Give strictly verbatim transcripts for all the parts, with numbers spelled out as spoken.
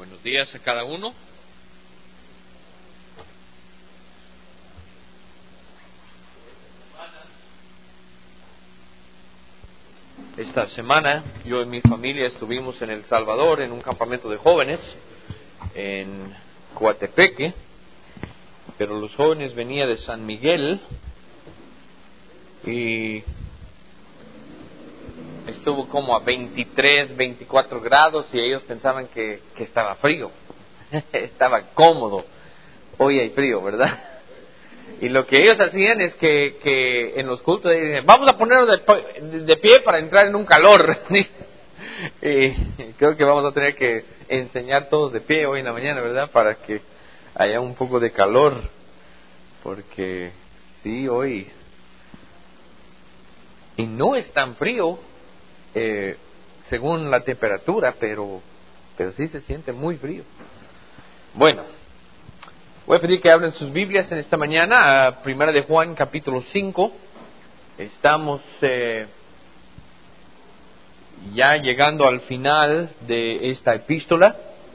Buenos días a cada uno. Esta semana yo y mi familia estuvimos en El Salvador en un campamento de jóvenes en Coatepeque, pero los jóvenes venían de San Miguel y estuvo como a veintitrés, veinticuatro grados y ellos pensaban que, que estaba frío. Estaba cómodo. Hoy hay frío, ¿verdad? Y lo que ellos hacían es que, que en los cultos dicen, vamos a ponernos de, de pie para entrar en un calor. Y creo que vamos a tener que enseñar todos de pie hoy en la mañana, ¿verdad? Para que haya un poco de calor. Porque sí, hoy... Y no es tan frío, eh, según la temperatura, pero, pero sí se siente muy frío. Bueno, voy a pedir que abren sus Biblias en esta mañana a Primera de Juan, capítulo cinco. Estamos eh, ya llegando al final de esta epístola,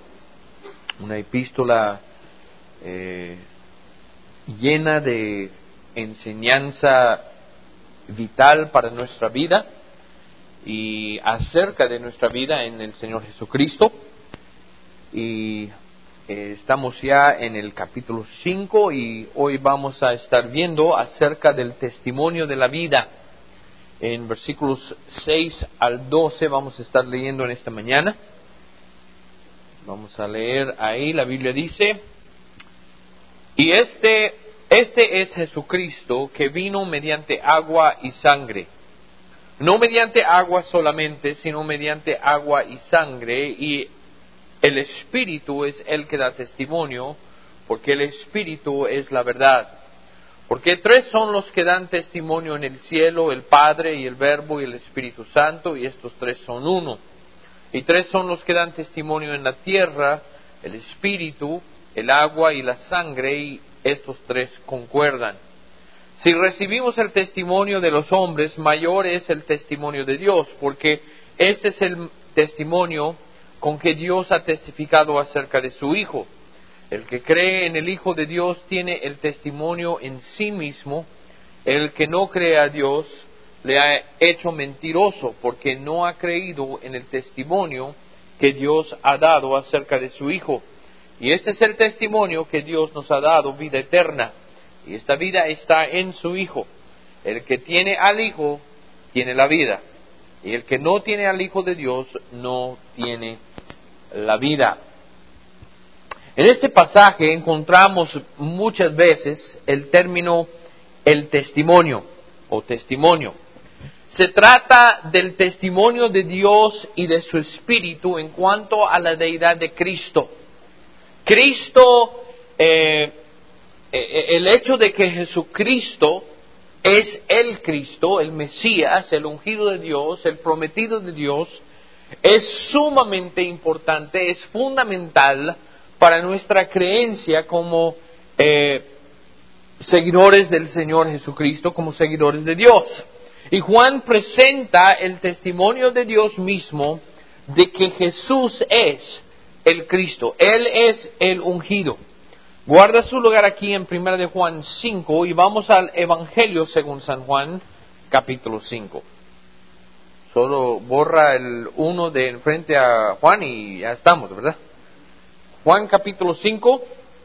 una epístola eh, llena de enseñanza vital para nuestra vida y acerca de nuestra vida en el Señor Jesucristo. Y eh, estamos ya en el capítulo cinco y hoy vamos a estar viendo acerca del testimonio de la vida. En versículos seis al doce vamos a estar leyendo en esta mañana. Vamos a leer ahí, la Biblia dice: Y este, este es Jesucristo, que vino mediante agua y sangre. No mediante agua solamente, sino mediante agua y sangre, y el Espíritu es el que da testimonio, porque el Espíritu es la verdad. Porque tres son los que dan testimonio en el cielo, el Padre y el Verbo y el Espíritu Santo, y estos tres son uno. Y tres son los que dan testimonio en la tierra, el Espíritu, el agua y la sangre, y estos tres concuerdan. Si recibimos el testimonio de los hombres, mayor es el testimonio de Dios, porque este es el testimonio con que Dios ha testificado acerca de su Hijo. El que cree en el Hijo de Dios tiene el testimonio en sí mismo. El que no cree a Dios le ha hecho mentiroso, porque no ha creído en el testimonio que Dios ha dado acerca de su Hijo. Y este es el testimonio que Dios nos ha dado, vida eterna. Y esta vida está en su Hijo. El que tiene al Hijo tiene la vida. Y el que no tiene al Hijo de Dios no tiene la vida. En este pasaje encontramos muchas veces el término el testimonio o testimonio. Se trata del testimonio de Dios y de su Espíritu en cuanto a la deidad de Cristo. Cristo, eh, el hecho de que Jesucristo es el Cristo, el Mesías, el ungido de Dios, el prometido de Dios, es sumamente importante, es fundamental para nuestra creencia como eh, seguidores del Señor Jesucristo, como seguidores de Dios. Y Juan presenta el testimonio de Dios mismo de que Jesús es el Cristo, Él es el ungido. Guarda su lugar aquí en Primera de Juan cinco y vamos al Evangelio según San Juan, capítulo cinco. Solo borra el uno de enfrente a Juan y ya estamos, ¿verdad? Juan capítulo cinco,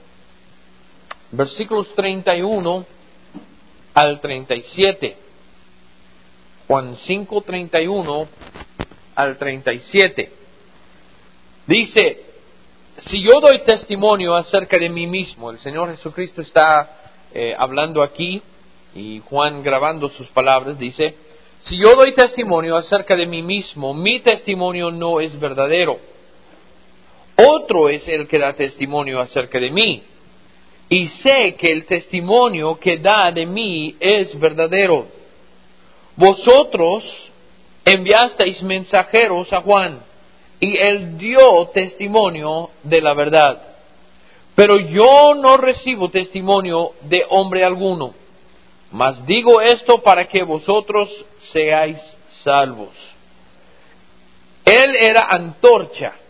versículos treinta y uno al treinta y siete. Juan cinco, treinta y uno al treinta y siete. Dice: Si yo doy testimonio acerca de mí mismo, el Señor Jesucristo está eh, hablando aquí, y Juan grabando sus palabras, dice: Si yo doy testimonio acerca de mí mismo, mi testimonio no es verdadero. Otro es el que da testimonio acerca de mí, y sé que el testimonio que da de mí es verdadero. Vosotros enviasteis mensajeros a Juan, y él dio testimonio de la verdad. Pero yo no recibo testimonio de hombre alguno, mas digo esto para que vosotros seáis salvos. Él era antorcha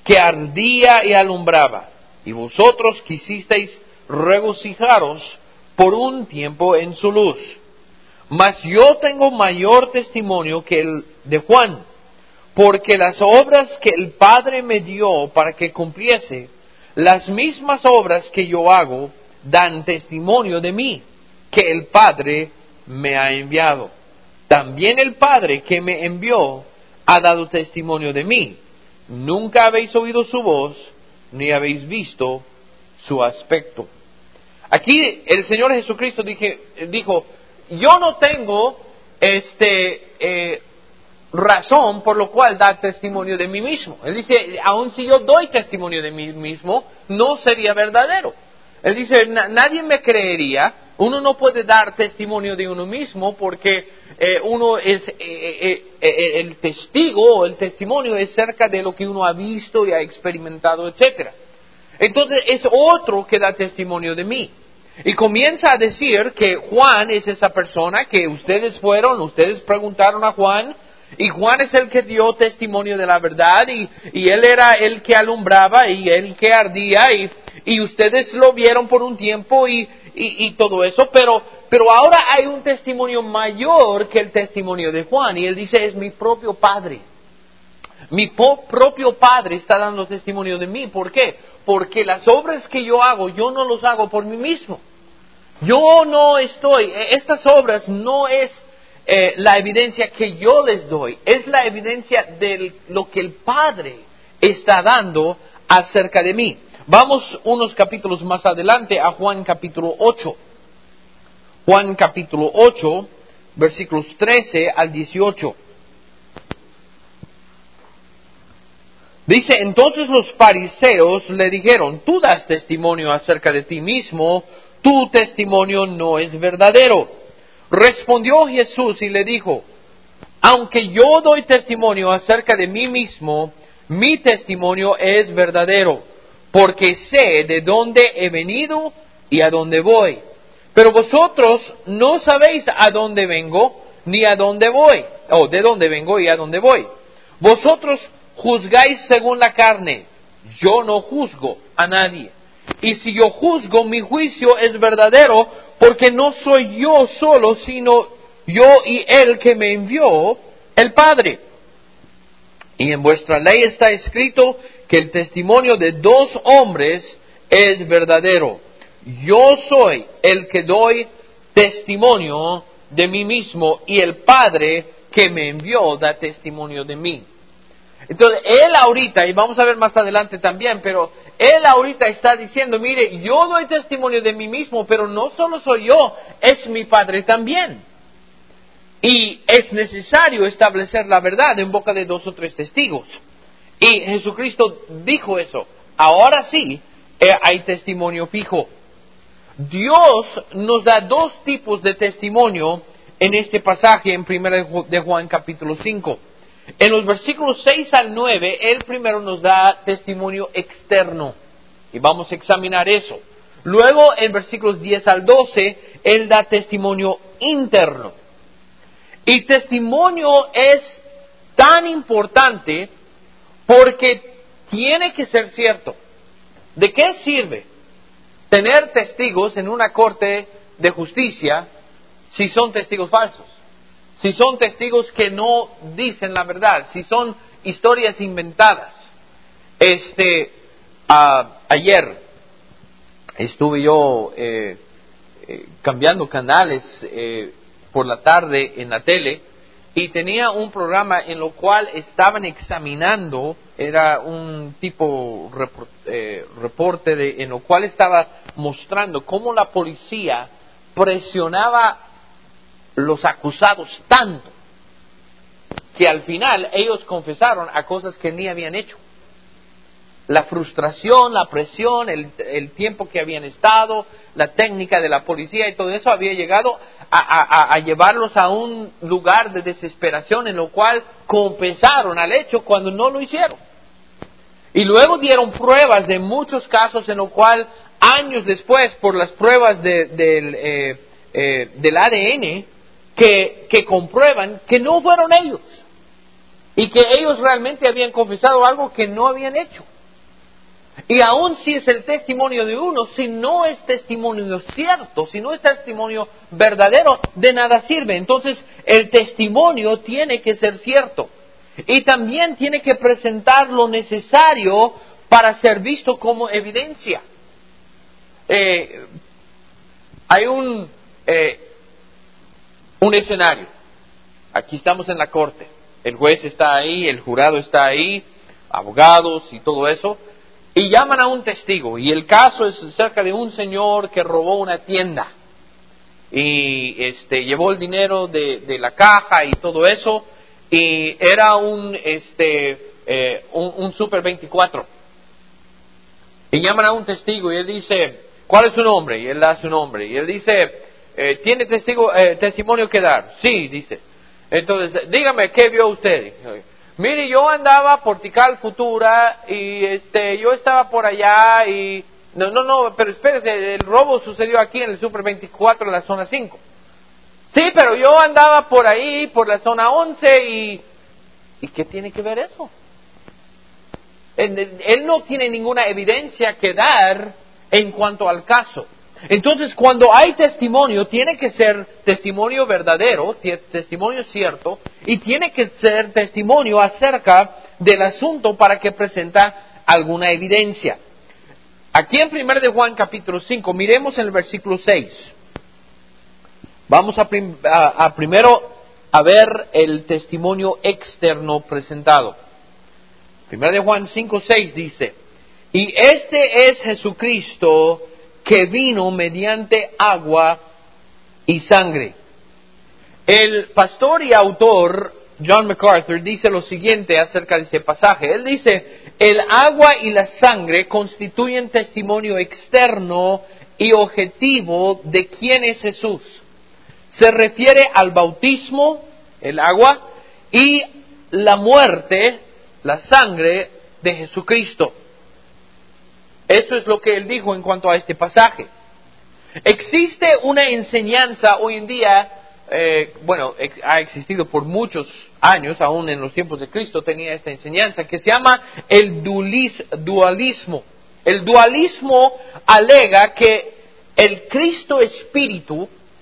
que ardía y alumbraba, y vosotros quisisteis regocijaros por un tiempo en su luz. Mas yo tengo mayor testimonio que el de Juan, porque las obras que el Padre me dio para que cumpliese, las mismas obras que yo hago, dan testimonio de mí, que el Padre me ha enviado. También el Padre que me envió ha dado testimonio de mí. Nunca habéis oído su voz, ni habéis visto su aspecto. Aquí el Señor Jesucristo dije, dijo, yo no tengo este eh, razón por lo cual dar testimonio de mí mismo. Él dice, aun si yo doy testimonio de mí mismo, no sería verdadero. Él dice, nadie me creería. Uno no puede dar testimonio de uno mismo porque eh, uno es eh, eh, eh, el testigo o el testimonio es cerca de lo que uno ha visto y ha experimentado, etcétera. Entonces es otro que da testimonio de mí. Y comienza a decir que Juan es esa persona que ustedes fueron, ustedes preguntaron a Juan, y Juan es el que dio testimonio de la verdad, y, y él era el que alumbraba, y el que ardía, y, y ustedes lo vieron por un tiempo, y, y, y todo eso, pero, pero ahora hay un testimonio mayor que el testimonio de Juan, y él dice, es mi propio Padre. Mi po- propio Padre está dando testimonio de mí. ¿Por qué? Porque las obras que yo hago, yo no los hago por mí mismo. Yo no estoy, estas obras no es eh, la evidencia que yo les doy, es la evidencia de lo que el Padre está dando acerca de mí. Vamos unos capítulos más adelante a Juan capítulo ocho. Juan capítulo ocho, versículos trece al dieciocho. Dice, entonces los fariseos le dijeron, tú das testimonio acerca de ti mismo, tu testimonio no es verdadero. Respondió Jesús y le dijo, aunque yo doy testimonio acerca de mí mismo, mi testimonio es verdadero, porque sé de dónde he venido y a dónde voy. Pero vosotros no sabéis a dónde vengo ni a dónde voy, o de dónde vengo y a dónde voy. Vosotros juzgáis según la carne, yo no juzgo a nadie. Y si yo juzgo, mi juicio es verdadero, porque no soy yo solo, sino yo y Él que me envió, el Padre. Y en vuestra ley está escrito que el testimonio de dos hombres es verdadero. Yo soy el que doy testimonio de mí mismo, y el Padre que me envió da testimonio de mí. Entonces, él ahorita, y vamos a ver más adelante también, pero él ahorita está diciendo, mire, yo doy testimonio de mí mismo, pero no solo soy yo, es mi Padre también. Y es necesario establecer la verdad en boca de dos o tres testigos. Y Jesucristo dijo eso. Ahora sí, eh, hay testimonio fijo. Dios nos da dos tipos de testimonio en este pasaje en primera de Juan capítulo cinco. En los versículos seis al nueve, Él primero nos da testimonio externo, y vamos a examinar eso. Luego, en versículos diez al doce, Él da testimonio interno. Y testimonio es tan importante porque tiene que ser cierto. ¿De qué sirve tener testigos en una corte de justicia si son testigos falsos? Si son testigos que no dicen la verdad, si son historias inventadas. Este, uh, ayer estuve yo eh, eh, cambiando canales eh, por la tarde en la tele, y tenía un programa en lo cual estaban examinando, era un tipo report, eh, reporte de, en lo cual estaba mostrando cómo la policía presionaba los acusados tanto que al final ellos confesaron a cosas que ni habían hecho. La frustración, la presión, el, el tiempo que habían estado, la técnica de la policía y todo eso había llegado a, a, a llevarlos a un lugar de desesperación en lo cual confesaron al hecho cuando no lo hicieron. Y luego dieron pruebas de muchos casos en lo cual años después, por las pruebas de, del, eh, eh, del A D N, Que, que comprueban que no fueron ellos y que ellos realmente habían confesado algo que no habían hecho. Y aun si es el testimonio de uno, si no es testimonio cierto, si no es testimonio verdadero, de nada sirve. Entonces, el testimonio tiene que ser cierto. Y también tiene que presentar lo necesario para ser visto como evidencia. Eh, hay un, eh, un escenario. Aquí estamos en la corte. El juez está ahí, el jurado está ahí, abogados y todo eso. Y llaman a un testigo, y el caso es acerca de un señor que robó una tienda, y este, llevó el dinero de, de la caja y todo eso, y era un, este, eh, un, un Super veinticuatro. Y llaman a un testigo, y él dice, ¿cuál es su nombre? Y él da su nombre, y él dice, eh, ¿tiene testigo, eh, testimonio que dar? Sí, dice. Entonces, dígame, ¿qué vio usted? Mire, yo andaba por Tikal Futura y este, yo estaba por allá y... No, no, no, pero espérese, el robo sucedió aquí en el Super veinticuatro en la zona cinco. Sí, pero yo andaba por ahí, por la zona once y... ¿Y qué tiene que ver eso? Él, él no tiene ninguna evidencia que dar en cuanto al caso. Entonces, cuando hay testimonio, tiene que ser testimonio verdadero, testimonio cierto, y tiene que ser testimonio acerca del asunto para que presenta alguna evidencia. Aquí en primero de Juan capítulo cinco, miremos en el versículo seis. Vamos a, prim, a, a primero a ver el testimonio externo presentado. primero de Juan cinco seis dice, y este es Jesucristo que vino mediante agua y sangre. El pastor y autor John MacArthur dice lo siguiente acerca de este pasaje. Él dice, el agua y la sangre constituyen testimonio externo y objetivo de quién es Jesús. Se refiere al bautismo, el agua, y la muerte, la sangre de Jesucristo. Eso es lo que él dijo en cuanto a este pasaje. Existe una enseñanza hoy en día, eh, bueno, ex- ha existido por muchos años, aún en los tiempos de Cristo tenía esta enseñanza, que se llama el dualis- dualismo. El dualismo alega que el Cristo Espíritu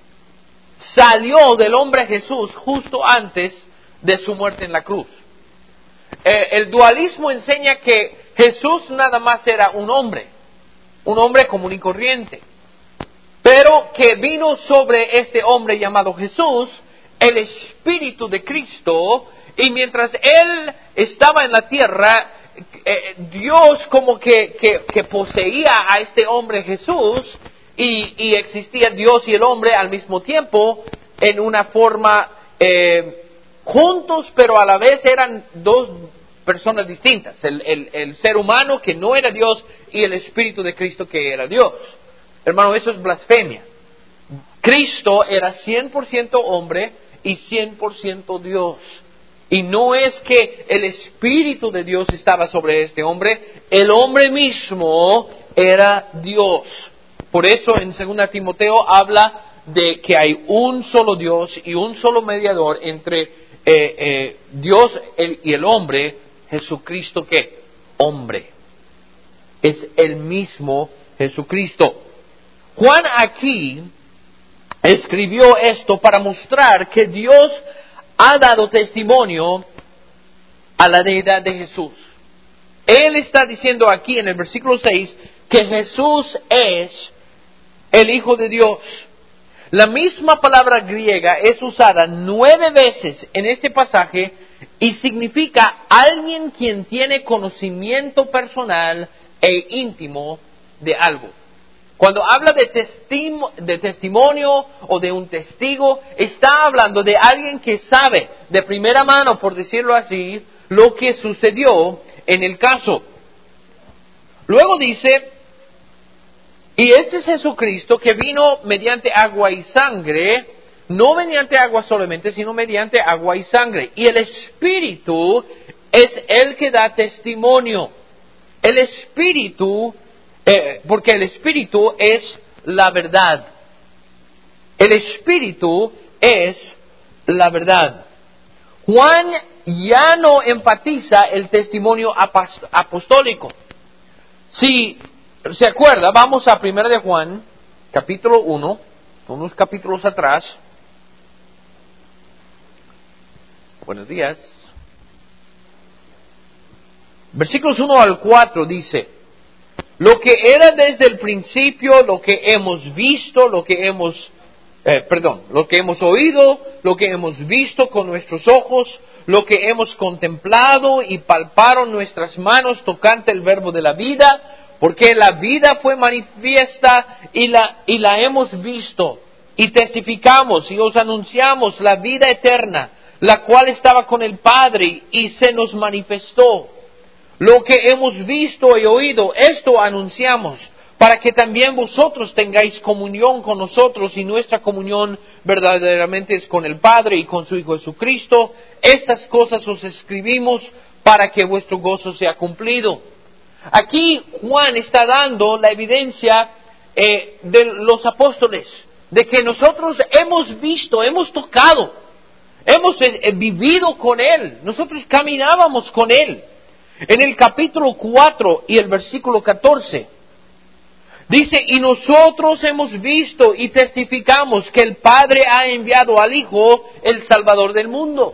salió del hombre Jesús justo antes de su muerte en la cruz. Eh, el dualismo enseña que Jesús nada más era un hombre, un hombre común y corriente, pero que vino sobre este hombre llamado Jesús el Espíritu de Cristo, y mientras Él estaba en la tierra, eh, Dios como que, que, que poseía a este hombre Jesús, y, y existía Dios y el hombre al mismo tiempo en una forma eh, juntos, pero a la vez eran dos personas distintas, el, el, el ser humano que no era Dios y el Espíritu de Cristo que era Dios. Hermano, eso es blasfemia. Cristo era cien por ciento hombre y cien por ciento Dios. Y no es que el Espíritu de Dios estaba sobre este hombre, el hombre mismo era Dios. Por eso en segunda Timoteo habla de que hay un solo Dios y un solo mediador entre eh, eh, Dios el, y el hombre, Jesucristo, ¿qué? Hombre. Es el mismo Jesucristo. Juan aquí escribió esto para mostrar que Dios ha dado testimonio a la deidad de Jesús. Él está diciendo aquí en el versículo seis que Jesús es el Hijo de Dios. La misma palabra griega es usada nueve veces en este pasaje y significa alguien quien tiene conocimiento personal e íntimo de algo. Cuando habla de, testimo, de testimonio o de un testigo, está hablando de alguien que sabe de primera mano, por decirlo así, lo que sucedió en el caso. Luego dice, y este es Jesucristo que vino mediante agua y sangre, no mediante agua solamente, sino mediante agua y sangre. Y el Espíritu es el que da testimonio. El Espíritu, eh, porque el Espíritu es la verdad. El Espíritu es la verdad. Juan ya no enfatiza el testimonio apostólico, Si se acuerda, vamos a Primera de Juan, capítulo uno, unos capítulos atrás. Buenos días. Versículos uno al cuatro dice: lo que era desde el principio, lo que hemos visto, lo que hemos, eh, perdón, lo que hemos oído, lo que hemos visto con nuestros ojos, lo que hemos contemplado y palparon nuestras manos tocante el verbo de la vida, porque la vida fue manifiesta y la, y la hemos visto, y testificamos y os anunciamos la vida eterna, la cual estaba con el Padre y se nos manifestó. Lo que hemos visto y oído, esto anunciamos, para que también vosotros tengáis comunión con nosotros, y nuestra comunión verdaderamente es con el Padre y con su Hijo Jesucristo. Estas cosas os escribimos para que vuestro gozo sea cumplido. Aquí Juan está dando la evidencia eh, de los apóstoles, de que nosotros hemos visto, hemos tocado, hemos eh, vivido con Él, nosotros caminábamos con Él. En el capítulo cuatro y el versículo catorce, dice: y nosotros hemos visto y testificamos que el Padre ha enviado al Hijo, el Salvador del mundo.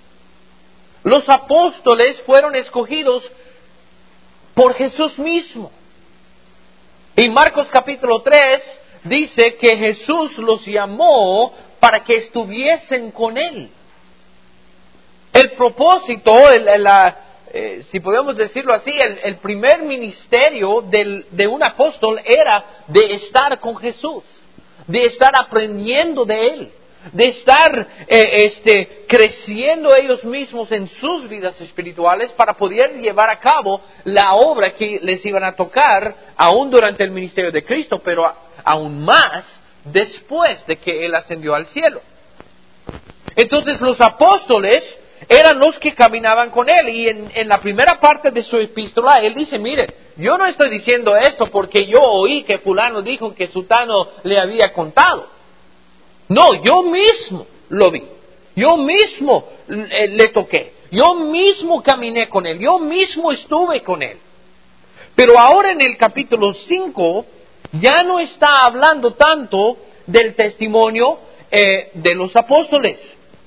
Los apóstoles fueron escogidos por Jesús mismo. En Marcos capítulo tres dice que Jesús los llamó para que estuviesen con Él. El propósito, el, la Eh, si podemos decirlo así, el, el primer ministerio del, de un apóstol era de estar con Jesús, de estar aprendiendo de Él, de estar eh, este, creciendo ellos mismos en sus vidas espirituales para poder llevar a cabo la obra que les iban a tocar aún durante el ministerio de Cristo, pero a, aún más después de que Él ascendió al cielo. Entonces los apóstoles eran los que caminaban con Él, y en, en la primera parte de su epístola Él dice: mire, yo no estoy diciendo esto porque yo oí que fulano dijo que sutano le había contado. No, yo mismo lo vi, yo mismo le, le toqué, yo mismo caminé con Él, yo mismo estuve con Él. Pero ahora en el capítulo cinco ya no está hablando tanto del testimonio eh, de los apóstoles.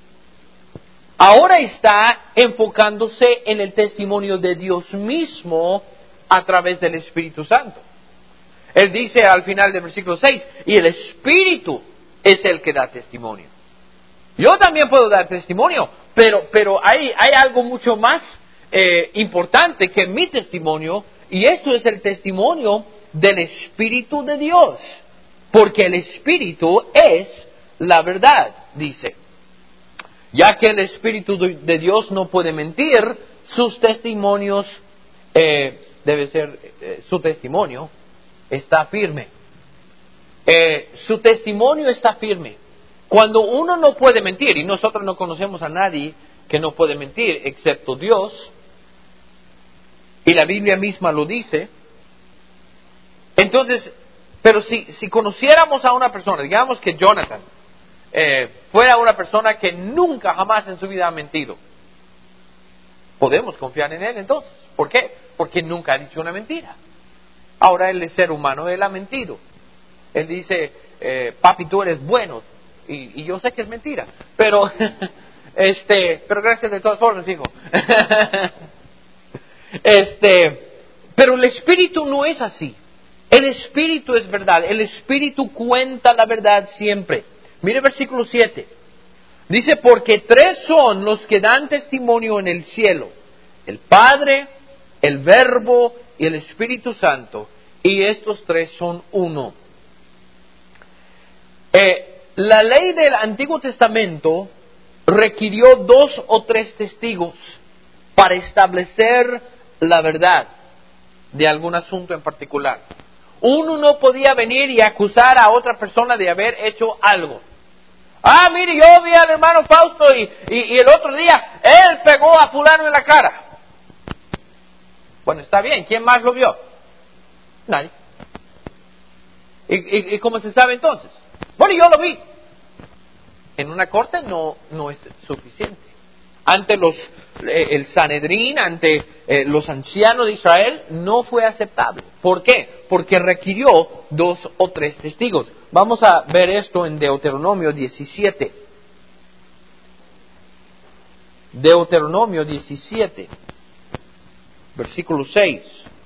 Ahora está enfocándose en el testimonio de Dios mismo a través del Espíritu Santo. Él dice al final del versículo seis: y el Espíritu es el que da testimonio. Yo también puedo dar testimonio, pero, pero hay, hay algo mucho más eh, importante que mi testimonio, y esto es el testimonio del Espíritu de Dios. Porque el Espíritu es la verdad, dice. Ya que el Espíritu de Dios no puede mentir, sus testimonios, eh, debe ser, eh, su testimonio está firme. Eh, su testimonio está firme. Cuando uno no puede mentir, y nosotros no conocemos a nadie que no puede mentir, excepto Dios, y la Biblia misma lo dice, entonces, pero si, si conociéramos a una persona, digamos que Jonathan, Eh, fuera una persona que nunca jamás en su vida ha mentido, podemos confiar en él entonces. ¿Por qué? Porque nunca ha dicho una mentira. Ahora él es ser humano, él ha mentido. Él dice: eh, papi, tú eres bueno, y, y yo sé que es mentira, pero este, pero gracias de todas formas, hijo. este, pero el Espíritu no es así. El Espíritu es verdad. El Espíritu cuenta la verdad siempre. Mire versículo siete. Dice: porque tres son los que dan testimonio en el cielo: el Padre, el Verbo y el Espíritu Santo. Y estos tres son uno. Eh, la ley del Antiguo Testamento requirió dos o tres testigos para establecer la verdad de algún asunto en particular. Uno no podía venir y acusar a otra persona de haber hecho algo. Ah, mire, yo vi al hermano Fausto y, y, y el otro día él pegó a fulano en la cara. Bueno, está bien, ¿quién más lo vio? Nadie. ¿Y, y, y cómo se sabe entonces? Bueno, yo lo vi. En una corte no, no es suficiente. ante los, eh, el Sanedrín, ante eh, los ancianos de Israel, no fue aceptable. ¿Por qué? Porque requirió dos o tres testigos. Vamos a ver esto en Deuteronomio diecisiete. Deuteronomio diecisiete, versículo seis.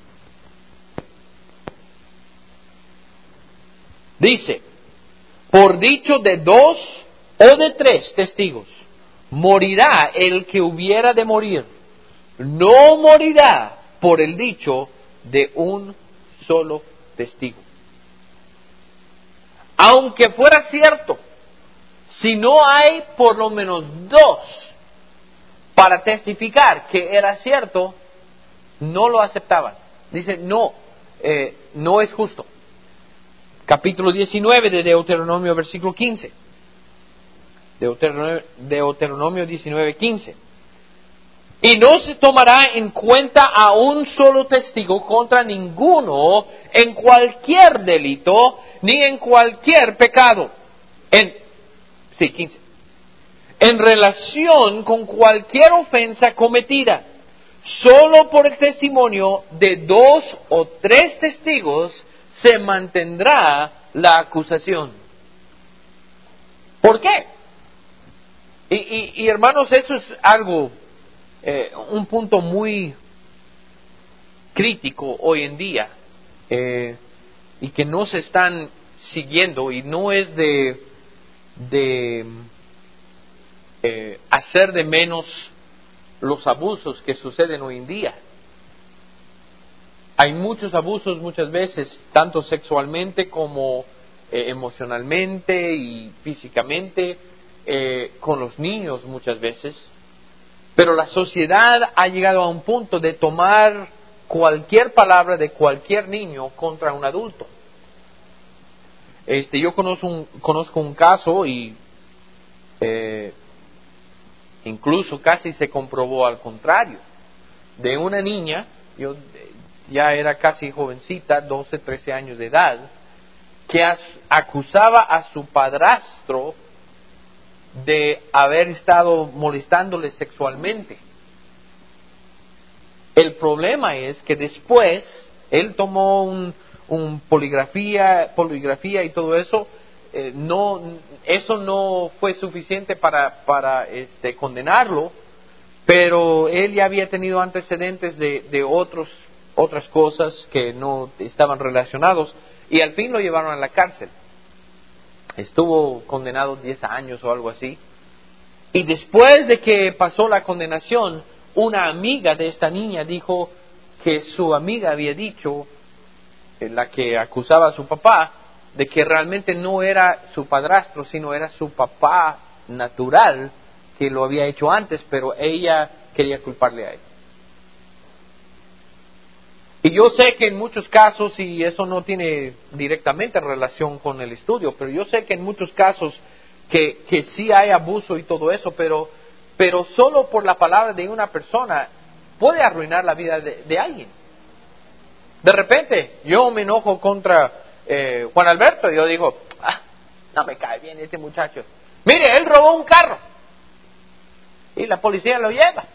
Dice, por dicho de dos o de tres testigos, morirá el que hubiera de morir. No morirá por el dicho de un solo testigo. Aunque fuera cierto, si no hay por lo menos dos para testificar que era cierto, no lo aceptaban. Dice, no, eh, no es justo. Capítulo diecinueve de Deuteronomio, versículo quince. Deuteronomio, Deuteronomio diecinueve, quince. Y no se tomará en cuenta a un solo testigo contra ninguno en cualquier delito ni en cualquier pecado. En, sí, quince. En relación con cualquier ofensa cometida, solo por el testimonio de dos o tres testigos se mantendrá la acusación. ¿Por qué? Y, y, y hermanos, eso es algo, eh, un punto muy crítico hoy en día, eh, y que no se están siguiendo, y no es de, de eh, hacer de menos los abusos que suceden hoy en día. Hay muchos abusos muchas veces, tanto sexualmente como eh, emocionalmente y físicamente, eh, con los niños muchas veces. Pero la sociedad ha llegado a un punto de tomar cualquier palabra de cualquier niño contra un adulto. Este, yo conozco un, conozco un caso y eh, incluso casi se comprobó al contrario, de una niña, yo ya era casi jovencita, doce, trece años de edad, que as, acusaba a su padrastro de haber estado molestándole sexualmente. El problema es que después él tomó un, un poligrafía, poligrafía y todo eso. Eh, no, eso no fue suficiente para, para este, condenarlo, pero él ya había tenido antecedentes de, de otros, otras cosas que no estaban relacionados, y al fin lo llevaron a la cárcel. Estuvo condenado diez años o algo así. Y después de que pasó la condenación, una amiga de esta niña dijo que su amiga había dicho, en la que acusaba a su papá, de que realmente no era su padrastro, sino era su papá natural, que lo había hecho antes, pero ella quería culparle a él. Y yo sé que en muchos casos, y eso no tiene directamente relación con el estudio, pero yo sé que en muchos casos que, que sí hay abuso y todo eso, pero, pero solo por la palabra de una persona puede arruinar la vida de, de alguien. De repente, yo me enojo contra eh, Juan Alberto y yo digo, ah, no me cae bien este muchacho. Mire, él robó un carro y la policía lo lleva.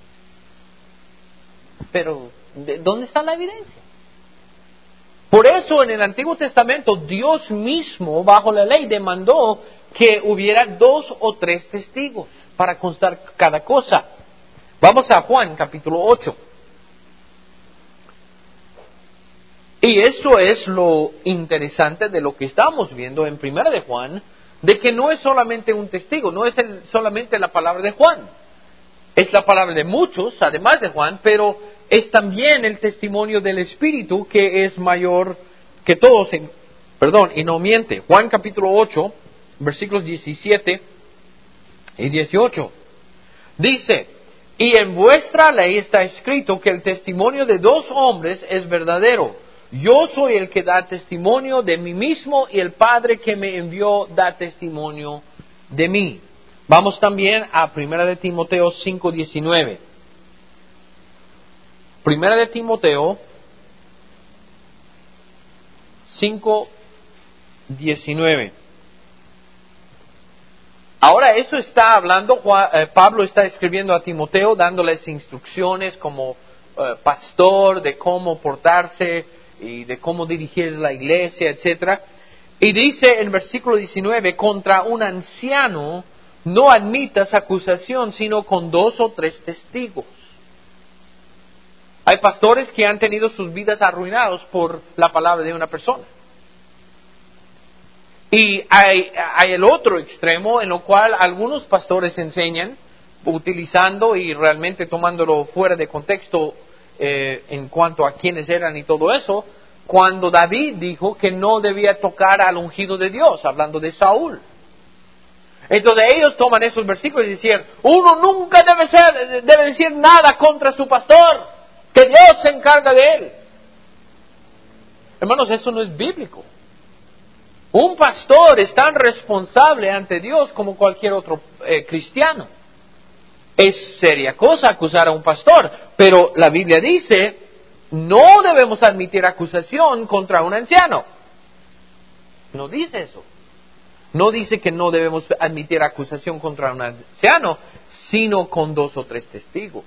Pero, ¿de dónde está la evidencia? Por eso en el Antiguo Testamento Dios mismo, bajo la ley, demandó que hubiera dos o tres testigos para constar cada cosa. Vamos a Juan capítulo ocho. Y esto es lo interesante de lo que estamos viendo en Primera de Juan, de que no es solamente un testigo, no es el, solamente la palabra de Juan. Es la palabra de muchos, además de Juan, pero es también el testimonio del Espíritu, que es mayor que todos, perdón, y no miente. Juan capítulo ocho, versículos diecisiete y dieciocho. Dice, y en vuestra ley está escrito que el testimonio de dos hombres es verdadero. Yo soy el que da testimonio de mí mismo, y el Padre que me envió da testimonio de mí. Vamos también a Primera de Timoteo cinco diecinueve. Primera de Timoteo cinco diecinueve. Ahora, eso está hablando, Juan, eh, Pablo está escribiendo a Timoteo, dándoles instrucciones como eh, pastor, de cómo portarse y de cómo dirigir la iglesia, etcétera. Y dice en versículo diecinueve, contra un anciano no admitas acusación, sino con dos o tres testigos. Hay pastores que han tenido sus vidas arruinados por la palabra de una persona. Y hay, hay el otro extremo en lo cual algunos pastores enseñan, utilizando y realmente tomándolo fuera de contexto eh, en cuanto a quiénes eran y todo eso, cuando David dijo que no debía tocar al ungido de Dios, hablando de Saúl. Entonces ellos toman esos versículos y dicen, uno nunca debe, ser, debe decir nada contra su pastor, que Dios se encarga de él. Hermanos, eso no es bíblico. Un pastor es tan responsable ante Dios como cualquier otro eh, cristiano. Es seria cosa acusar a un pastor, pero la Biblia dice, no debemos admitir acusación contra un anciano. No dice eso. No dice que no debemos admitir acusación contra un anciano, sino con dos o tres testigos.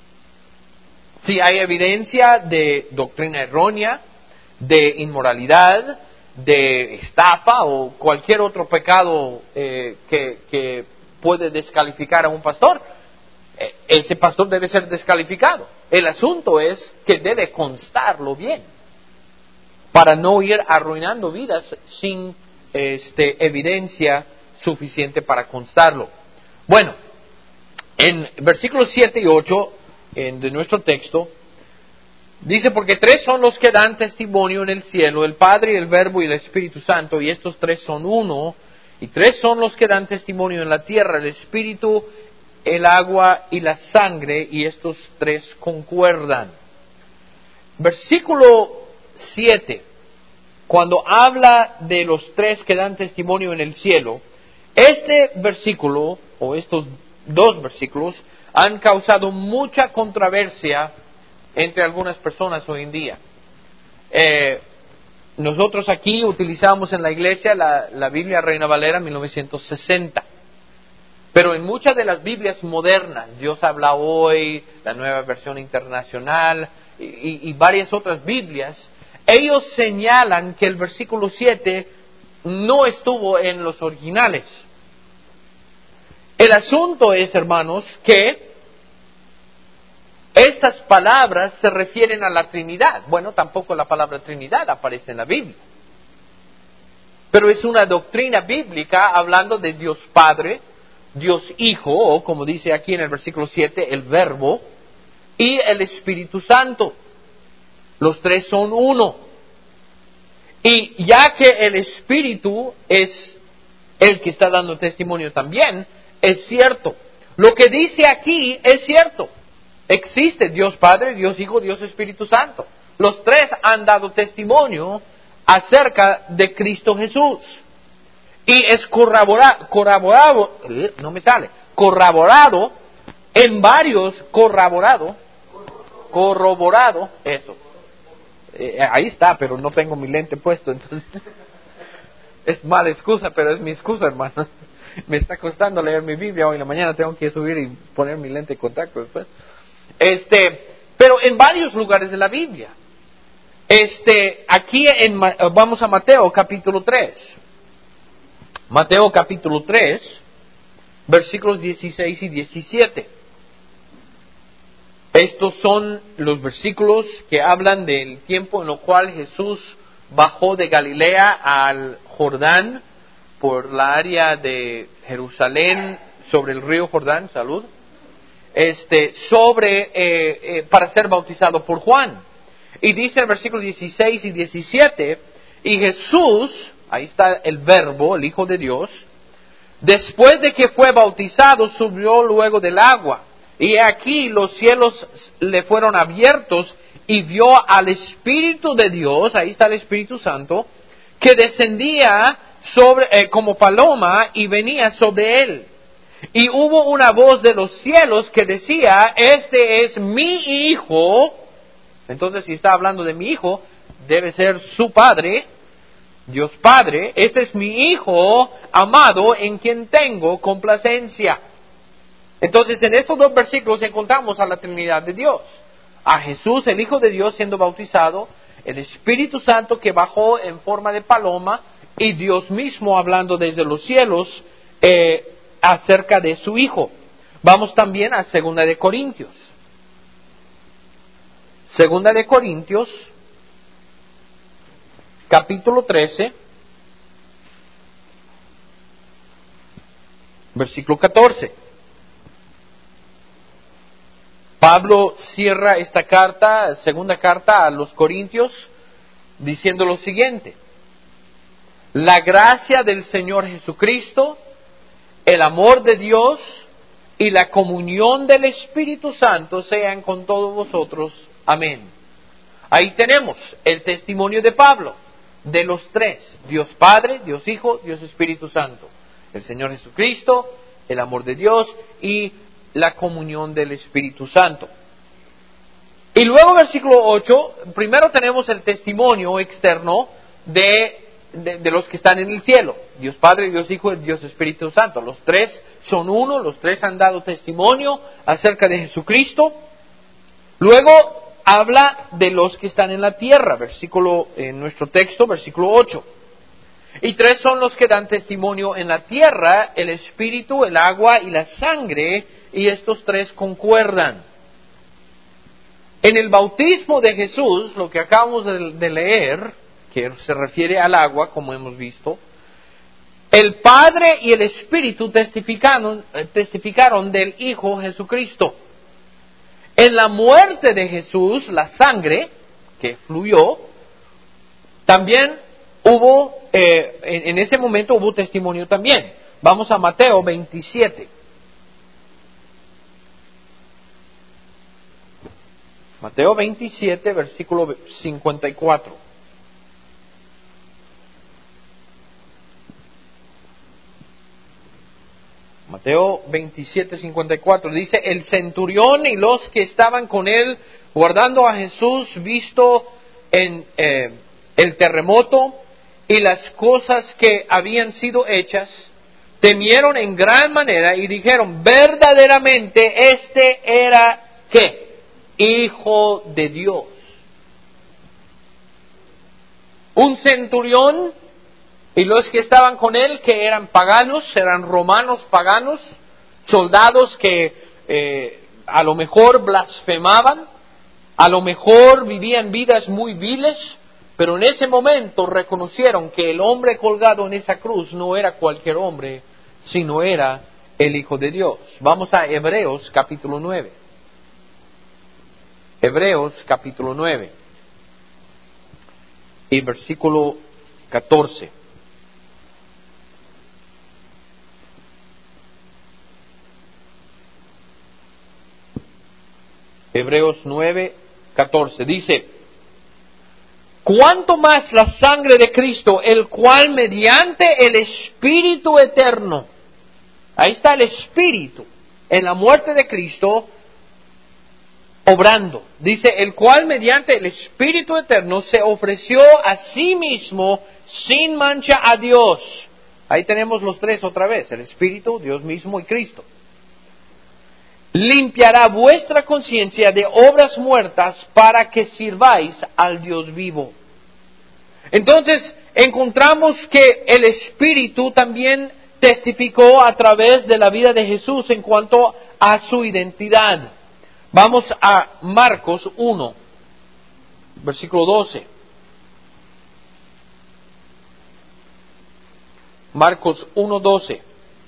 Si hay evidencia de doctrina errónea, de inmoralidad, de estafa o cualquier otro pecado eh, que, que puede descalificar a un pastor, eh, ese pastor debe ser descalificado. El asunto es que debe constarlo bien, para no ir arruinando vidas sin este, evidencia suficiente para constarlo. Bueno, en versículos siete y ocho en, de nuestro texto, dice, porque tres son los que dan testimonio en el cielo, el Padre, el Verbo y el Espíritu Santo, y estos tres son uno, y tres son los que dan testimonio en la tierra, el Espíritu, el agua y la sangre, y estos tres concuerdan. Versículo siete, cuando habla de los tres que dan testimonio en el cielo, este versículo, o estos dos versículos, han causado mucha controversia entre algunas personas hoy en día. Eh, nosotros aquí utilizamos en la iglesia la, la Biblia Reina Valera mil novecientos sesenta. Pero en muchas de las Biblias modernas, Dios habla hoy, la Nueva Versión Internacional y, y, y varias otras Biblias, ellos señalan que el versículo siete no estuvo en los originales. El asunto es, hermanos, que estas palabras se refieren a la Trinidad. Bueno, tampoco la palabra Trinidad aparece en la Biblia. Pero es una doctrina bíblica hablando de Dios Padre, Dios Hijo, o como dice aquí en el versículo siete, el Verbo, y el Espíritu Santo. Los tres son uno. Y ya que el Espíritu es el que está dando testimonio también, es cierto. Lo que dice aquí es cierto. Existe Dios Padre, Dios Hijo, Dios Espíritu Santo. Los tres han dado testimonio acerca de Cristo Jesús. Y es corroborado, corroborado, no me sale, corroborado en varios, corroborado, corroborado, eso. Eh, ahí está, pero no tengo mi lente puesto, entonces es mala excusa, pero es mi excusa, hermano. Me está costando leer mi Biblia hoy en la mañana, tengo que subir y poner mi lente de contacto después. Este, pero en varios lugares de la Biblia. Este, aquí en, vamos a Mateo capítulo tres. Mateo capítulo tres, versículos dieciséis y diecisiete. Estos son los versículos que hablan del tiempo en el cual Jesús bajó de Galilea al Jordán por la área de Jerusalén, sobre el río Jordán, salud, este, sobre, eh, eh, para ser bautizado por Juan. Y dice el versículo dieciséis y diecisiete, y Jesús, ahí está el Verbo, el Hijo de Dios, después de que fue bautizado, subió luego del agua. Y aquí los cielos le fueron abiertos y vio al Espíritu de Dios, ahí está el Espíritu Santo, que descendía sobre, eh, como paloma y venía sobre él. Y hubo una voz de los cielos que decía, este es mi Hijo. Entonces, si está hablando de mi Hijo, debe ser su Padre, Dios Padre, este es mi Hijo amado en quien tengo complacencia. Entonces, en estos dos versículos encontramos a la Trinidad de Dios. A Jesús, el Hijo de Dios, siendo bautizado, el Espíritu Santo que bajó en forma de paloma, y Dios mismo hablando desde los cielos eh, acerca de su Hijo. Vamos también a Segunda de Corintios. Segunda de Corintios, capítulo trece, versículo catorce. Pablo cierra esta carta, segunda carta a los Corintios, diciendo lo siguiente: la gracia del Señor Jesucristo, el amor de Dios y la comunión del Espíritu Santo sean con todos vosotros. Amén. Ahí tenemos el testimonio de Pablo, de los tres: Dios Padre, Dios Hijo, Dios Espíritu Santo. El Señor Jesucristo, el amor de Dios y la comunión del Espíritu Santo. Y luego versículo ocho, primero tenemos el testimonio externo de, de, de los que están en el cielo. Dios Padre, Dios Hijo y Dios Espíritu Santo. Los tres son uno, los tres han dado testimonio acerca de Jesucristo. Luego habla de los que están en la tierra, versículo, en nuestro texto, versículo ocho. Y tres son los que dan testimonio en la tierra: el Espíritu, el agua y la sangre, y estos tres concuerdan. En el bautismo de Jesús, lo que acabamos de, de leer, que se refiere al agua, como hemos visto, el Padre y el Espíritu testificaron, testificaron del Hijo Jesucristo. En la muerte de Jesús, la sangre que fluyó, también hubo, eh, en, en ese momento hubo testimonio también. Vamos a Mateo veintisiete. Mateo veintisiete, versículo cincuenta y cuatro. Mateo veintisiete, cincuenta y cuatro dice: el centurión y los que estaban con él guardando a Jesús, visto en eh, el terremoto y las cosas que habían sido hechas, temieron en gran manera y dijeron: verdaderamente este era ¿qué? Hijo de Dios. Un centurión y los que estaban con él, que eran paganos, eran romanos paganos, soldados que eh, a lo mejor blasfemaban, a lo mejor vivían vidas muy viles, pero en ese momento reconocieron que el hombre colgado en esa cruz no era cualquier hombre, sino era el Hijo de Dios. Vamos a Hebreos capítulo nueve. Hebreos capítulo nueve y versículo catorce. Hebreos nueve, catorce dice: cuánto más la sangre de Cristo, el cual mediante el Espíritu eterno, ahí está el Espíritu, en la muerte de Cristo, obrando. Dice: el cual mediante el Espíritu eterno se ofreció a sí mismo sin mancha a Dios. Ahí tenemos los tres otra vez: el Espíritu, Dios mismo y Cristo. Limpiará vuestra conciencia de obras muertas para que sirváis al Dios vivo. Entonces encontramos que el Espíritu también testificó a través de la vida de Jesús en cuanto a su identidad. Vamos a Marcos uno, versículo doce. Marcos uno, doce.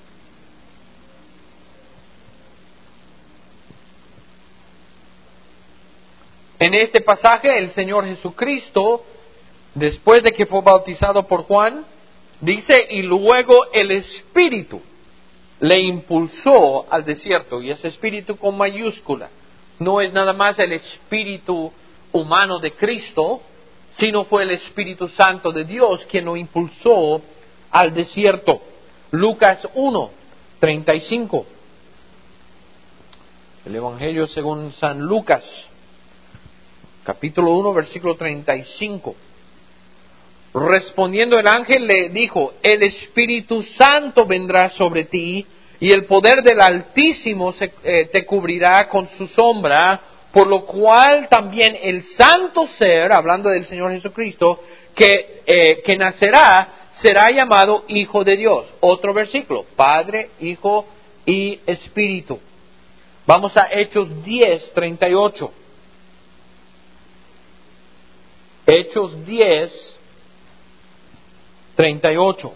En este pasaje el Señor Jesucristo, después de que fue bautizado por Juan, dice: y luego el Espíritu le impulsó al desierto. Y ese Espíritu con mayúscula no es nada más el Espíritu humano de Cristo, sino fue el Espíritu Santo de Dios quien lo impulsó al desierto. Lucas uno, treinta y cinco. El Evangelio según San Lucas, capítulo uno, versículo treinta y cinco. Respondiendo el ángel le dijo, el Espíritu Santo vendrá sobre ti y el poder del Altísimo se, eh, te cubrirá con su sombra, por lo cual también el santo ser, hablando del Señor Jesucristo, que, eh, que nacerá, será llamado Hijo de Dios. Otro versículo, Padre, Hijo y Espíritu. Vamos a Hechos diez, treinta y ocho. Hechos diez, treinta y ocho.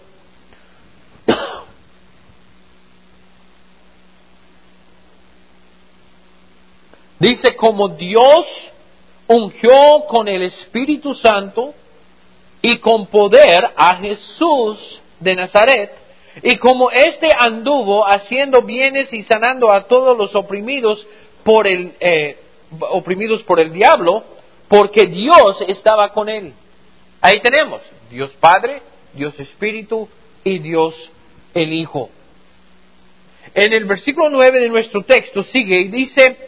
Dice, como Dios ungió con el Espíritu Santo y con poder a Jesús de Nazaret, y como éste anduvo haciendo bienes y sanando a todos los oprimidos por el eh, oprimidos por el diablo, porque Dios estaba con él. Ahí tenemos Dios Padre, Dios Espíritu y Dios el Hijo. En el versículo nueve de nuestro texto sigue y dice,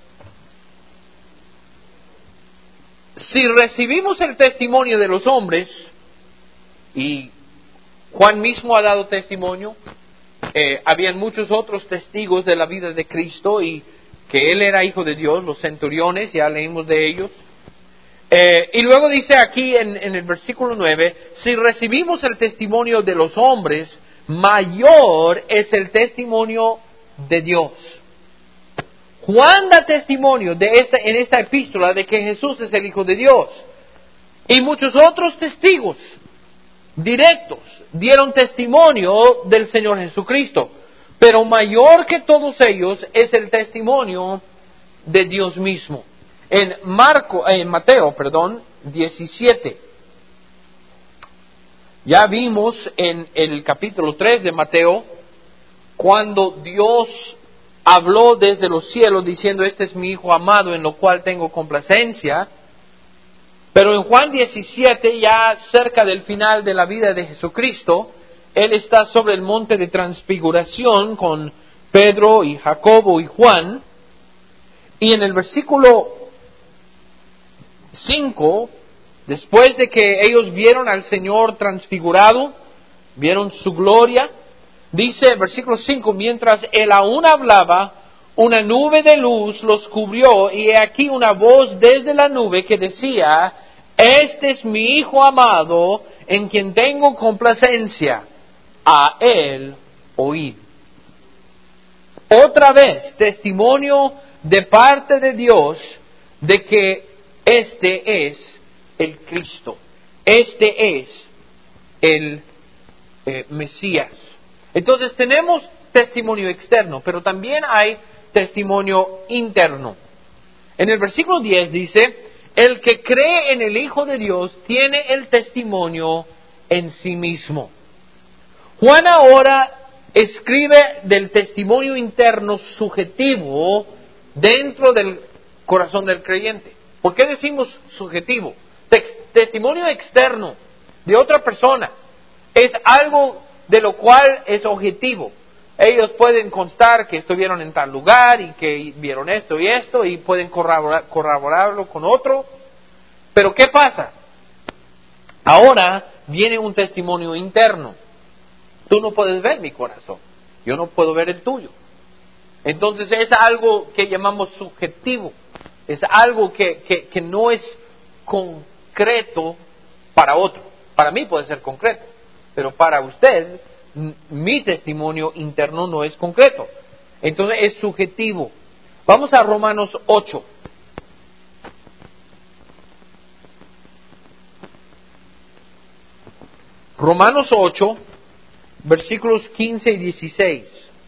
si recibimos el testimonio de los hombres, y Juan mismo ha dado testimonio, eh, habían muchos otros testigos de la vida de Cristo y que Él era Hijo de Dios, los centuriones, ya leímos de ellos. Eh, y luego dice aquí en, en el versículo nueve, si recibimos el testimonio de los hombres, mayor es el testimonio de Dios. Juan da testimonio de esta, en esta epístola de que Jesús es el Hijo de Dios. Y muchos otros testigos directos dieron testimonio del Señor Jesucristo. Pero mayor que todos ellos es el testimonio de Dios mismo. En Marco, en Mateo, perdón, diecisiete. Ya vimos en el capítulo tres de Mateo, cuando Dios habló desde los cielos diciendo, este es mi Hijo amado en lo cual tengo complacencia. Pero en Juan diecisiete, ya cerca del final de la vida de Jesucristo, Él está sobre el monte de transfiguración con Pedro y Jacobo y Juan. Y en el versículo cinco, después de que ellos vieron al Señor transfigurado, vieron su gloria, dice el versículo cinco, mientras Él aún hablaba, una nube de luz los cubrió, y he aquí una voz desde la nube que decía, este es mi Hijo amado, en quien tengo complacencia, a Él oíd. Otra vez, testimonio de parte de Dios de que este es el Cristo, este es el eh, Mesías. Entonces tenemos testimonio externo, pero también hay testimonio interno. En el versículo diez dice, el que cree en el Hijo de Dios tiene el testimonio en sí mismo. Juan ahora escribe del testimonio interno subjetivo dentro del corazón del creyente. ¿Por qué decimos subjetivo? Testimonio externo de otra persona es algo de lo cual es objetivo. Ellos pueden constar que estuvieron en tal lugar y que vieron esto y esto y pueden corroborar, corroborarlo con otro. Pero ¿qué pasa? Ahora viene un testimonio interno. Tú no puedes ver mi corazón, yo no puedo ver el tuyo. Entonces es algo que llamamos subjetivo, es algo que, que, que no es concreto para otro. Para mí puede ser concreto, pero para usted, mi testimonio interno no es concreto. Entonces es subjetivo. Vamos a Romanos ocho. Romanos ocho, versículos quince y dieciséis.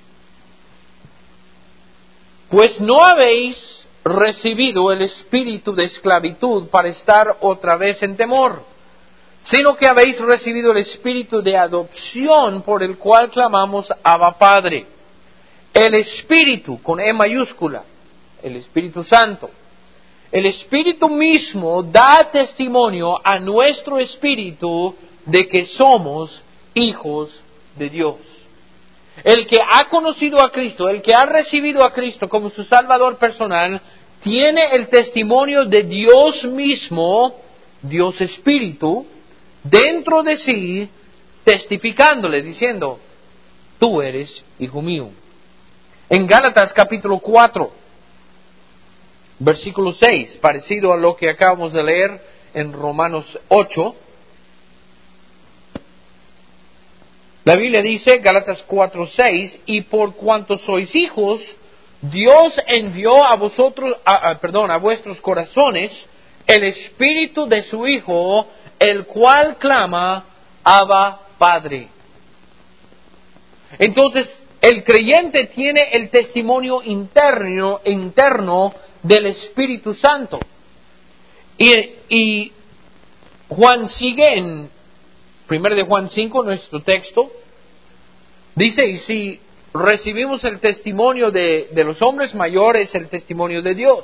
Pues no habéis recibido el espíritu de esclavitud para estar otra vez en temor, sino que habéis recibido el espíritu de adopción por el cual clamamos Abba Padre. El Espíritu, con E mayúscula, el Espíritu Santo. El Espíritu mismo da testimonio a nuestro espíritu de que somos hijos de Dios. El que ha conocido a Cristo, el que ha recibido a Cristo como su Salvador personal, tiene el testimonio de Dios mismo, Dios Espíritu, dentro de sí, testificándole, diciendo, tú eres hijo mío. En Gálatas capítulo cuatro, versículo seis, parecido a lo que acabamos de leer en Romanos ocho, la Biblia dice, Gálatas cuatro seis, y por cuanto sois hijos, Dios envió a vosotros, a, a, perdón, a vuestros corazones el Espíritu de su Hijo, el cual clama, Abba, Padre. Entonces, el creyente tiene el testimonio interno, interno del Espíritu Santo. Y, y Juan sigue en primero de Juan cinco, nuestro texto, dice, y si recibimos el testimonio de, de los hombres mayores, el testimonio de Dios.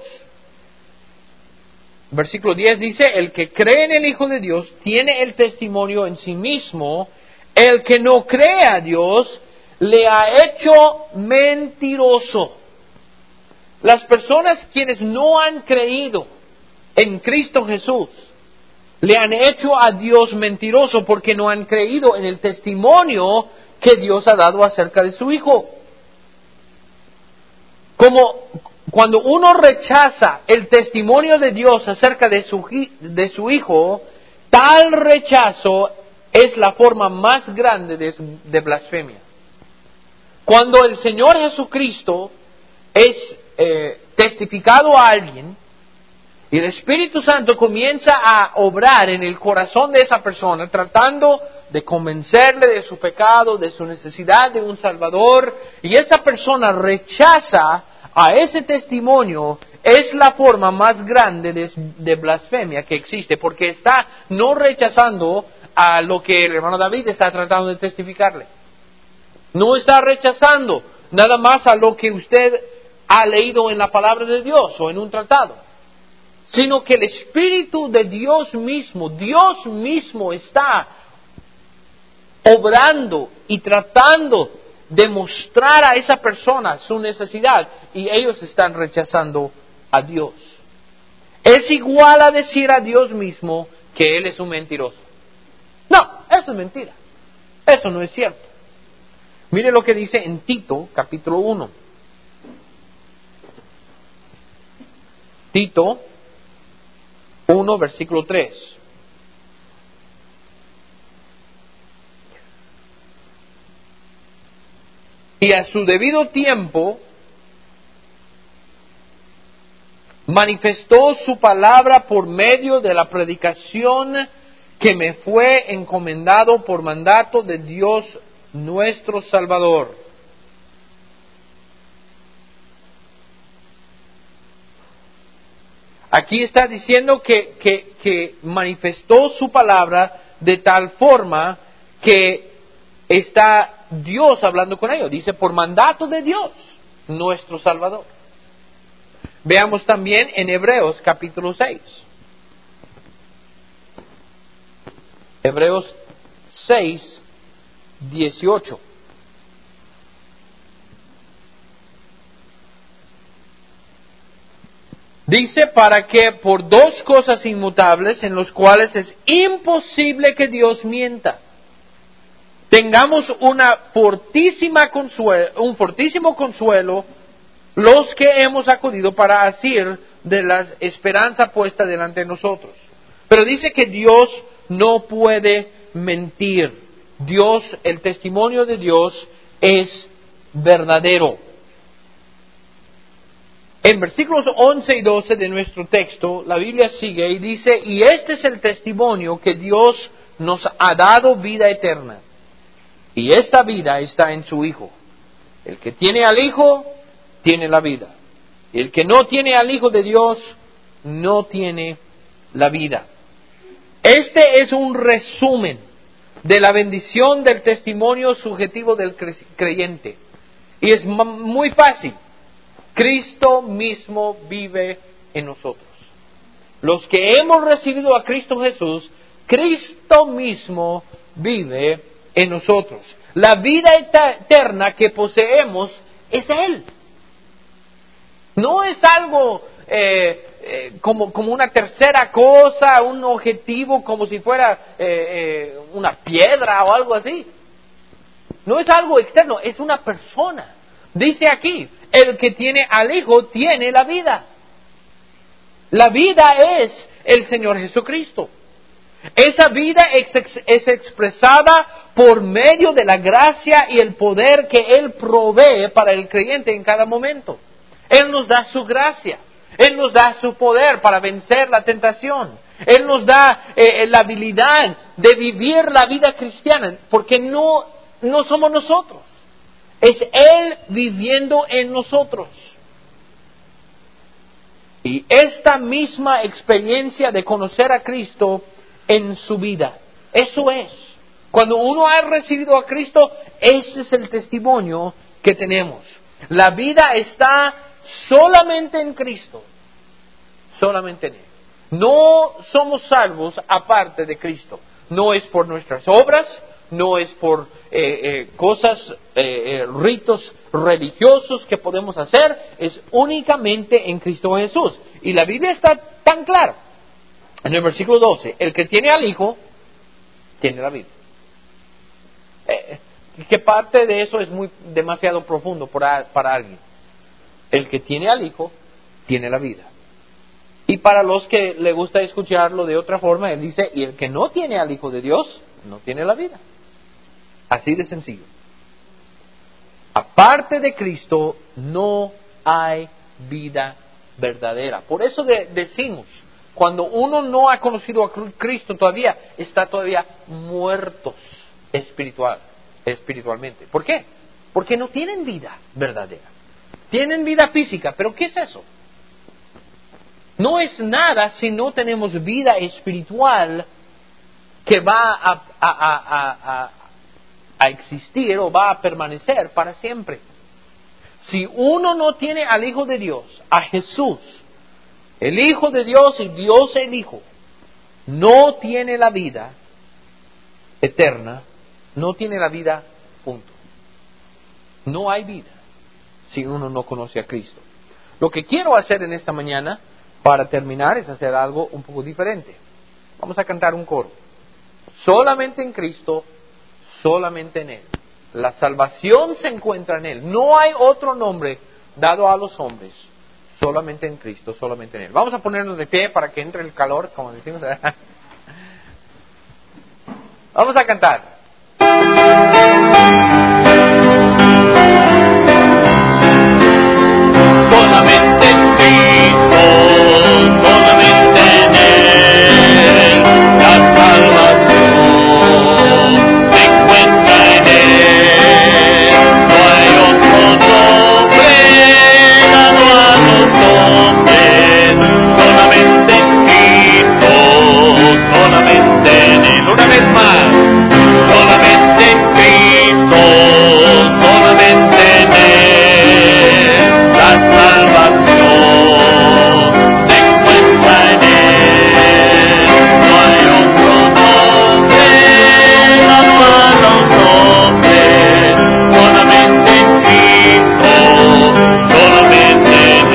Versículo diez dice, el que cree en el Hijo de Dios tiene el testimonio en sí mismo, el que no cree a Dios le ha hecho mentiroso. Las personas quienes no han creído en Cristo Jesús, le han hecho a Dios mentiroso porque no han creído en el testimonio que Dios ha dado acerca de su Hijo. Como cuando uno rechaza el testimonio de Dios acerca de su, de su Hijo, tal rechazo es la forma más grande de, de blasfemia. Cuando el Señor Jesucristo es eh, testificado a alguien, y el Espíritu Santo comienza a obrar en el corazón de esa persona, tratando de convencerle de su pecado, de su necesidad de un Salvador, y esa persona rechaza a ese testimonio, es la forma más grande de, de blasfemia que existe, porque está no rechazando a lo que el hermano David está tratando de testificarle. No está rechazando nada más a lo que usted ha leído en la palabra de Dios o en un tratado, sino que el Espíritu de Dios mismo, Dios mismo está obrando y tratando de mostrar a esa persona su necesidad, y ellos están rechazando a Dios. Es igual a decir a Dios mismo que Él es un mentiroso. No, eso es mentira. Eso no es cierto. Mire lo que dice en Tito, capítulo uno. Tito uno, versículo tres. Y a su debido tiempo manifestó su palabra por medio de la predicación que me fue encomendado por mandato de Dios nuestro Salvador. Aquí está diciendo que, que, que manifestó su palabra de tal forma que está Dios hablando con ellos. Dice, por mandato de Dios, nuestro Salvador. Veamos también en Hebreos capítulo seis. Hebreos seis, dieciocho. Dice, para que por dos cosas inmutables en los cuales es imposible que Dios mienta, tengamos una fortísima consuelo, un fortísimo consuelo los que hemos acudido para asir de la esperanza puesta delante de nosotros. Pero dice que Dios no puede mentir. Dios, el testimonio de Dios es verdadero. En versículos once y doce de nuestro texto, la Biblia sigue y dice, y este es el testimonio que Dios nos ha dado vida eterna. Y esta vida está en su Hijo. El que tiene al Hijo, tiene la vida. Y el que no tiene al Hijo de Dios, no tiene la vida. Este es un resumen de la bendición del testimonio subjetivo del creyente. Y es muy fácil. Cristo mismo vive en nosotros. Los que hemos recibido a Cristo Jesús, Cristo mismo vive en nosotros. La vida eterna que poseemos es Él. No es algo eh, eh, como, como una tercera cosa, un objetivo, como si fuera eh, eh, una piedra o algo así. No es algo externo, es una persona. Dice aquí, el que tiene al Hijo tiene la vida. La vida es el Señor Jesucristo. Esa vida es, es expresada por medio de la gracia y el poder que Él provee para el creyente en cada momento. Él nos da su gracia, Él nos da su poder para vencer la tentación. Él nos da eh, la habilidad de vivir la vida cristiana, porque no, no somos nosotros. Es Él viviendo en nosotros. Y esta misma experiencia de conocer a Cristo en su vida, eso es. Cuando uno ha recibido a Cristo, ese es el testimonio que tenemos. La vida está solamente en Cristo, solamente en Él. No somos salvos aparte de Cristo. No es por nuestras obras, no es por eh, eh, cosas, eh, eh, ritos religiosos que podemos hacer, es únicamente en Cristo Jesús. Y la Biblia está tan clara. En el versículo doce, el que tiene al Hijo, tiene la vida. Eh, que parte de eso es muy demasiado profundo para, para alguien. El que tiene al Hijo, tiene la vida. Y para los que le gusta escucharlo de otra forma, él dice, y el que no tiene al Hijo de Dios, no tiene la vida. Así de sencillo. Aparte de Cristo, no hay vida verdadera. Por eso de, decimos, cuando uno no ha conocido a Cristo todavía, está todavía muertos espiritual, espiritualmente. ¿Por qué? Porque no tienen vida verdadera. Tienen vida física, pero ¿qué es eso? No es nada si no tenemos vida espiritual que va a, a, a, a, a existir o va a permanecer para siempre. Si uno no tiene al Hijo de Dios, a Jesús, el Hijo de Dios y Dios el Hijo, no tiene la vida eterna, no tiene la vida, punto. No hay vida si uno no conoce a Cristo. Lo que quiero hacer en esta mañana, para terminar, es hacer algo un poco diferente. Vamos a cantar un coro. Solamente en Cristo, solamente en Él. La salvación se encuentra en Él. No hay otro nombre dado a los hombres. Solamente en Cristo, solamente en Él. Vamos a ponernos de pie para que entre el calor, como decimos. Vamos a cantar. Solamente en Cristo, solamente en Él, la salvación se encuentra en Él. No hay otro nombre dado a los hombres, solamente en Cristo, solamente en Él. Una vez más, solamente en Cristo, solamente en Él, la salvación se encuentra en Él. No hay otro nombre dado a los hombres, solamente en Cristo, solamente en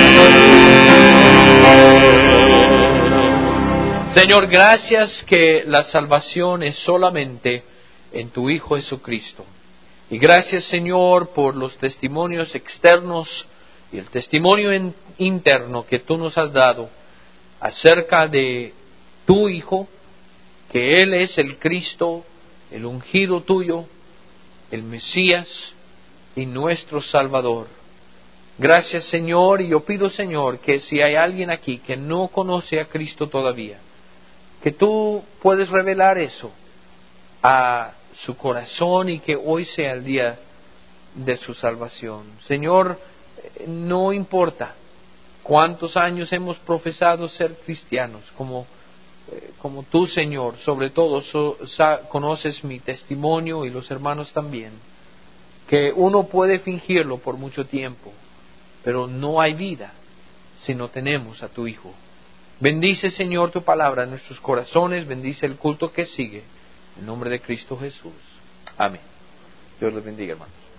Él. Señor, gracias que la salvación es solamente en tu Hijo Jesucristo. Y gracias, Señor, por los testimonios externos y el testimonio en, interno que tú nos has dado acerca de tu Hijo, que Él es el Cristo, el ungido tuyo, el Mesías y nuestro Salvador. Gracias, Señor, y yo pido, Señor, que si hay alguien aquí que no conoce a Cristo todavía, que tú puedes revelar eso a su corazón y que hoy sea el día de su salvación. Señor, no importa cuántos años hemos profesado ser cristianos, como, como tú, Señor, sobre todo so, sa, conoces mi testimonio y los hermanos también, que uno puede fingirlo por mucho tiempo, pero no hay vida si no tenemos a tu Hijo. Bendice, Señor, tu palabra en nuestros corazones, bendice el culto que sigue. En nombre de Cristo Jesús. Amén. Dios les bendiga, hermanos.